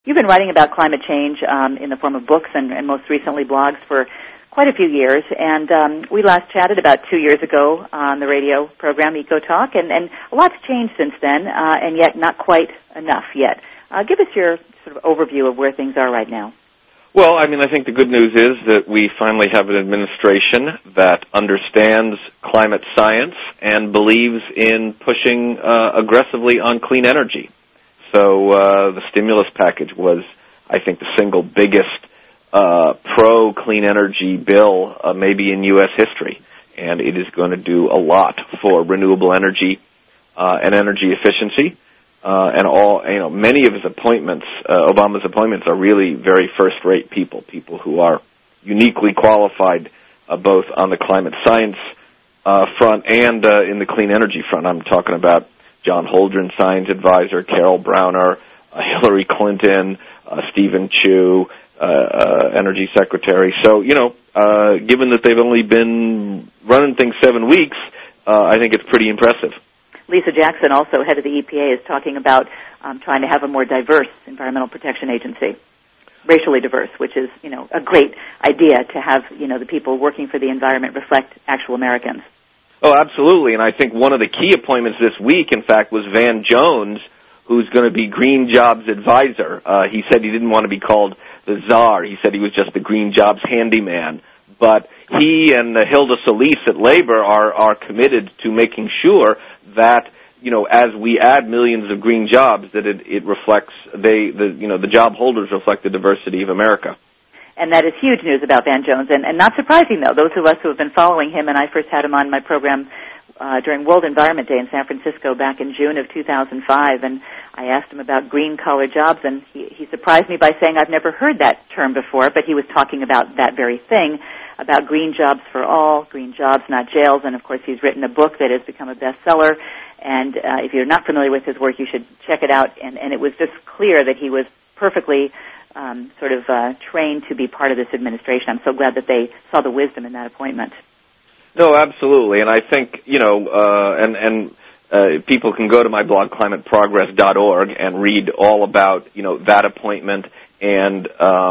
You've been writing about climate change in the form of books and most recently blogs for quite a few years. And we last chatted about 2 years ago on the radio program Eco Talk, and a lot's changed since then, and yet not quite enough yet. Give us your sort of overview of where things are right now. Well, I think the good news is that we finally have an administration that understands climate science and believes in pushing aggressively on clean energy. So the stimulus package was, I think, the single biggest pro-clean energy bill maybe in U.S. history, and it is going to do a lot for renewable energy and energy efficiency. And many of his appointments, Obama's appointments, are really very first-rate people who are uniquely qualified both on the climate science front and in the clean energy front. I'm talking about John Holdren, science advisor, Carol Browner, Hillary Clinton, Stephen Chu, energy secretary. So, given that they've only been running things 7 weeks, I think it's pretty impressive. Lisa Jackson, also head of the EPA, is talking about trying to have a more diverse environmental protection agency, racially diverse, which is, a great idea to have, the people working for the environment reflect actual Americans. Oh, absolutely, and I think one of the key appointments this week, in fact, was Van Jones, who's going to be Green Jobs advisor. He said he didn't want to be called the czar. He said he was just the Green Jobs handyman. But he and Hilda Solis at Labor are committed to making sure that, as we add millions of green jobs, that it reflects, the job holders reflect the diversity of America. And that is huge news about Van Jones, and not surprising, though. Those of us who have been following him, and I first had him on my program during World Environment Day in San Francisco back in June of 2005, and I asked him about green-collar jobs, and he surprised me by saying, I've never heard that term before, but he was talking about that very thing, about green jobs for all, green jobs, not jails, and of course he's written a book that has become a bestseller, and if you're not familiar with his work, you should check it out, and it was just clear that he was perfectly trained to be part of this administration. I'm so glad that they saw the wisdom in that appointment. No, absolutely, and I think, people can go to my blog, climateprogress.org, and read all about, that appointment, and,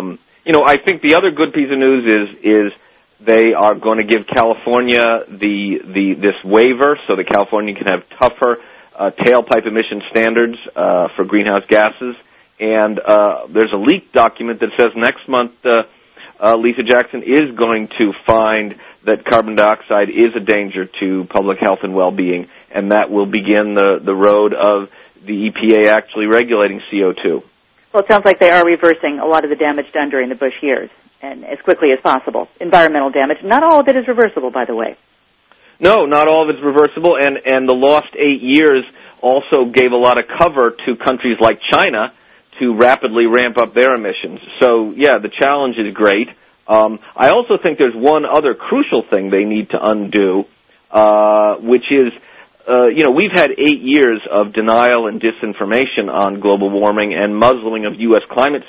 I think the other good piece of news is they are going to give California this waiver so that California can have tougher tailpipe emission standards for greenhouse gases. And there's a leaked document that says next month Lisa Jackson is going to find that carbon dioxide is a danger to public health and well-being, and that will begin the road of the EPA actually regulating CO2. Well, it sounds like they are reversing a lot of the damage done during the Bush years, and as quickly as possible. Environmental damage. Not all of it is reversible, by the way. No, not all of it's reversible, and the lost 8 years also gave a lot of cover to countries like China to rapidly ramp up their emissions. So, yeah, the challenge is great. I also think there's one other crucial thing they need to undo, which is, we've had 8 years of denial and disinformation on global warming and muzzling of U.S. climate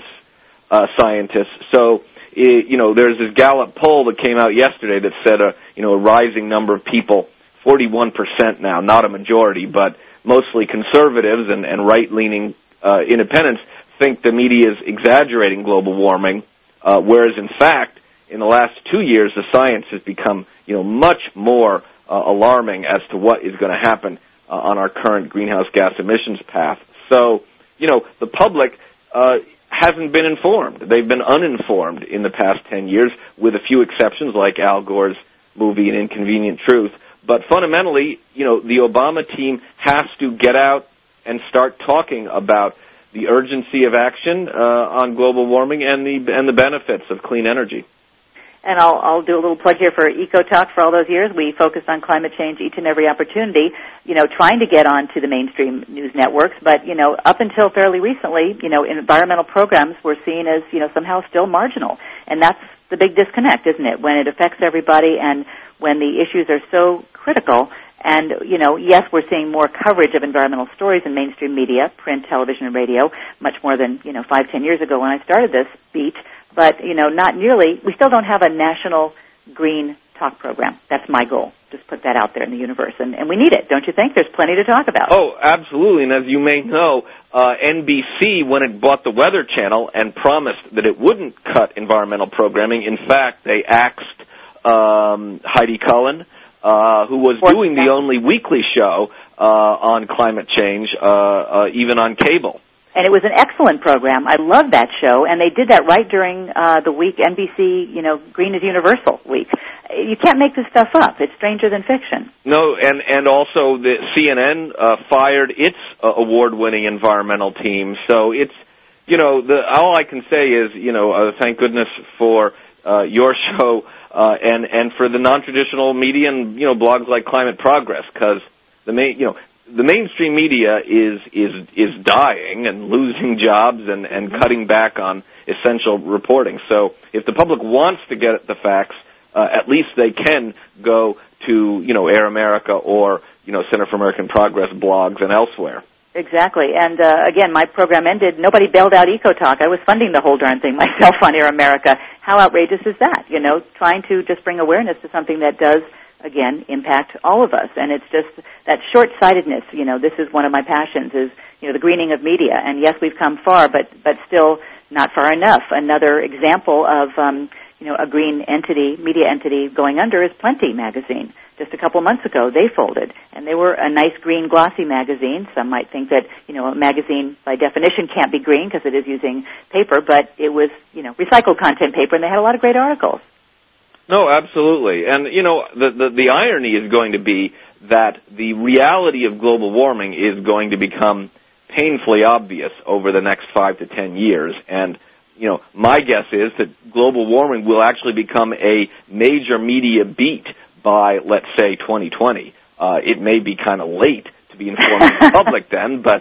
scientists. So, there's this Gallup poll that came out yesterday that said a rising number of people, 41% now, not a majority, but mostly conservatives and right-leaning independents, think the media is exaggerating global warming, whereas in fact, in the last 2 years, the science has become, much more alarming as to what is going to happen on our current greenhouse gas emissions path. So, the public hasn't been informed. They've been uninformed in the past 10 years, with a few exceptions like Al Gore's movie An Inconvenient Truth. But fundamentally, the Obama team has to get out and start talking about the urgency of action on global warming and the benefits of clean energy. And I'll do a little plug here for Eco Talk. For all those years, we focused on climate change each and every opportunity, trying to get onto the mainstream news networks. But, up until fairly recently, environmental programs were seen as, somehow still marginal. And that's the big disconnect, isn't it? When it affects everybody and when the issues are so critical. And, yes, we're seeing more coverage of environmental stories in mainstream media, print, television, and radio, much more than, 5-10 years ago when I started this beat. But, not nearly. We still don't have a national green talk program. That's my goal. Just put that out there in the universe. And we need it, don't you think? There's plenty to talk about. Oh, absolutely. And as you may know, NBC, when it bought the Weather Channel and promised that it wouldn't cut environmental programming, in fact, they axed Heidi Cohen, who was doing the only weekly show on climate change, even on cable. And it was an excellent program. I loved that show, and they did that right during the week, NBC, Green is Universal week. You can't make this stuff up. It's stranger than fiction. No, and also the CNN fired its award-winning environmental team. So it's, all I can say is, thank goodness for your show and for the non-traditional media and, blogs like Climate Progress, because the mainstream media is dying and losing jobs and cutting back on essential reporting. So if the public wants to get the facts, at least they can go to, Air America or, Center for American Progress blogs and elsewhere. Exactly. And, again, my program ended. Nobody bailed out EcoTalk. I was funding the whole darn thing myself on Air America. How outrageous is that? Trying to just bring awareness to something that does, again, impact all of us. And it's just that short-sightedness, this is one of my passions, is, the greening of media. And yes, we've come far, but still not far enough. Another example of, a green entity, media entity going under is Plenty magazine. Just a couple months ago, they folded. And they were a nice green glossy magazine. Some might think that, a magazine by definition can't be green because it is using paper, but it was, recycled content paper, and they had a lot of great articles. No, absolutely. And, the irony is going to be that the reality of global warming is going to become painfully obvious over the next 5 to 10 years. And, my guess is that global warming will actually become a major media beat by, let's say, 2020. It may be kind of late to be informing the public then, but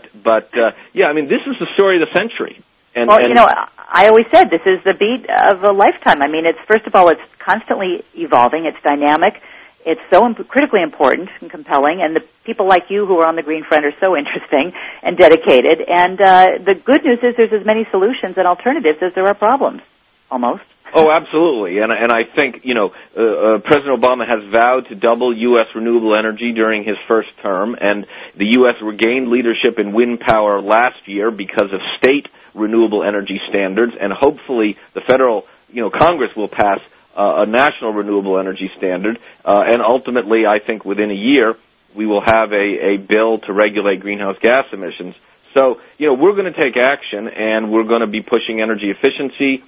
this is the story of the century. And I always said this is the beat of a lifetime. I mean, first of all, it's constantly evolving. It's dynamic. It's so critically important and compelling, and the people like you who are on the Green Front are so interesting and dedicated. And the good news is there's as many solutions and alternatives as there are problems, almost. Oh, absolutely. And I think, President Obama has vowed to double U.S. renewable energy during his first term, and the U.S. regained leadership in wind power last year because of state renewable energy standards, and hopefully the federal, Congress will pass a national renewable energy standard, and ultimately, I think within a year, we will have a bill to regulate greenhouse gas emissions. So, we're going to take action, and we're going to be pushing energy efficiency,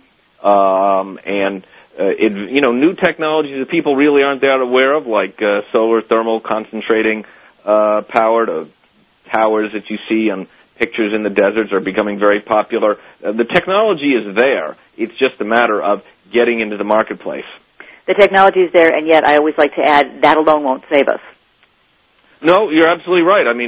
new technologies that people really aren't that aware of, like solar thermal concentrating power to towers that you see on pictures in the deserts are becoming very popular. The technology is there. It's just a matter of getting into the marketplace. The technology is there, and yet I always like to add, that alone won't save us. No, you're absolutely right. I mean,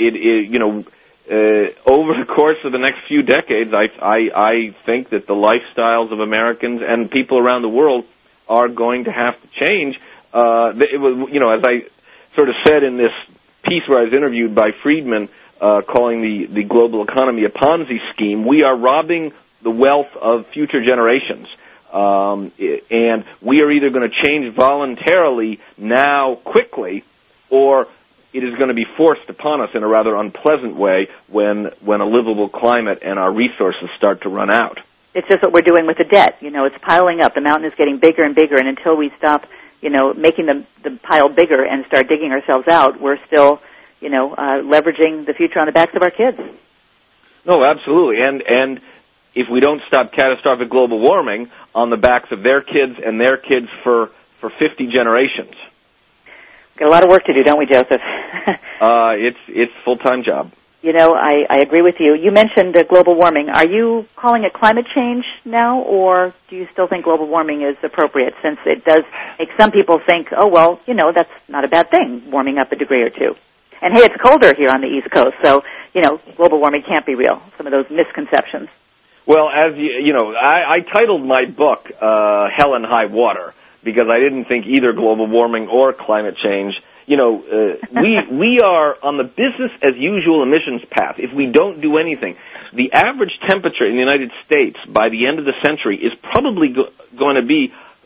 over the course of the next few decades, I think that the lifestyles of Americans and people around the world are going to have to change. As I sort of said in this piece where I was interviewed by Friedman, calling the global economy a Ponzi scheme, we are robbing the wealth of future generations. And we are either going to change voluntarily now quickly, or it is going to be forced upon us in a rather unpleasant way when a livable climate and our resources start to run out. It's just what we're doing with the debt. It's piling up. The mountain is getting bigger and bigger, and until we stop, making the pile bigger and start digging ourselves out, we're still leveraging the future on the backs of our kids. No, absolutely. And if we don't stop catastrophic global warming on the backs of their kids and their kids for 50 generations. Got a lot of work to do, don't we, Joseph? It's a full-time job. I agree with you. You mentioned global warming. Are you calling it climate change now, or do you still think global warming is appropriate, since it does make some people think, oh, well, that's not a bad thing, warming up a degree or two? And, hey, it's colder here on the East Coast, so, global warming can't be real, some of those misconceptions. Well, as I titled my book, Hell and High Water, because I didn't think either global warming or climate change, we are on the business as usual emissions path. If we don't do anything, the average temperature in the United States by the end of the century is probably going to be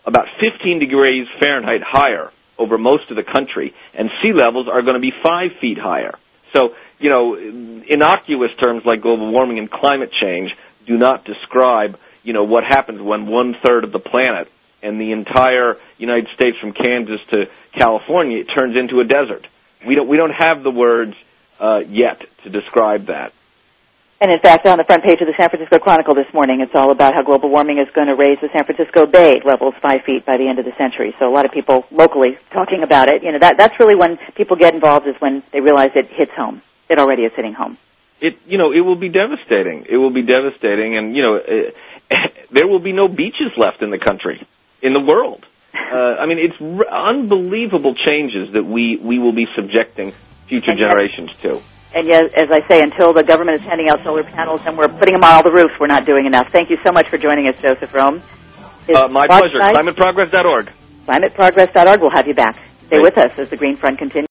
about 15 degrees Fahrenheit higher over most of the country, and sea levels are going to be 5 feet higher. So, innocuous terms like global warming and climate change do not describe, what happens when 1/3 of the planet and the entire United States from Kansas to California turns into a desert. We don't have the words yet to describe that. And in fact, on the front page of the San Francisco Chronicle this morning, it's all about how global warming is going to raise the San Francisco Bay levels 5 feet by the end of the century. So a lot of people locally talking about it. That's really when people get involved, is when they realize it hits home. It already is hitting home. It will be devastating. It will be devastating, and there will be no beaches left in the country, in the world. It's unbelievable changes that we will be subjecting future generations to. And yet, as I say, until the government is handing out solar panels and we're putting them on all the roofs, we're not doing enough. Thank you so much for joining us, Joseph Rome. My pleasure. ClimateProgress.org. ClimateProgress.org. We'll have you back. Stay with us as the Green Front continues.